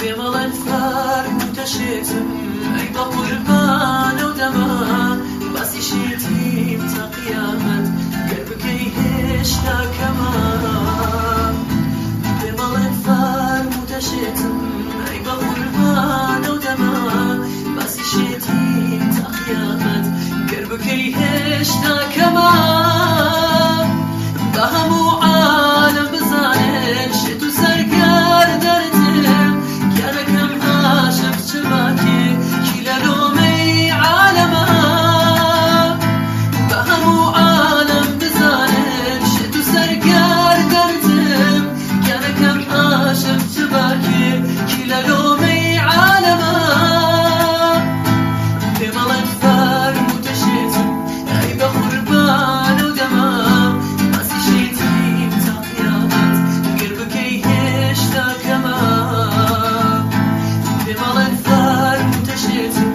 بێمەڵێن فەرم و دەشێتم ئەی بە قوربانە و دەما باسی شێتیم تا قیامەت گەر بکەی هێشتا کەما بێمەڵێن فەرم و دەشێتم ئەی بە قوربانە و دەما باسی شێتیم تا قیامەت گەر بکەی هێشتا کەما بە هەموو عالەم بزانێن شێت و سەرکار دەردم گیانەکەم عاشق چباکێ کی لە لۆمەی عالەمە بە هەموو عالەم بزانێن شێت و سەرکار دەردم گیانەکەم عاشق چباکێ کی لە لۆمەی عالەمە بێمەڵێن فەرم و دەشێتم ئەی بە قوربانە و دەما باسی شێتیم تا قیامەت گەر بکەی هێشتا کەما بێمەڵێن فەرم و دەشێتم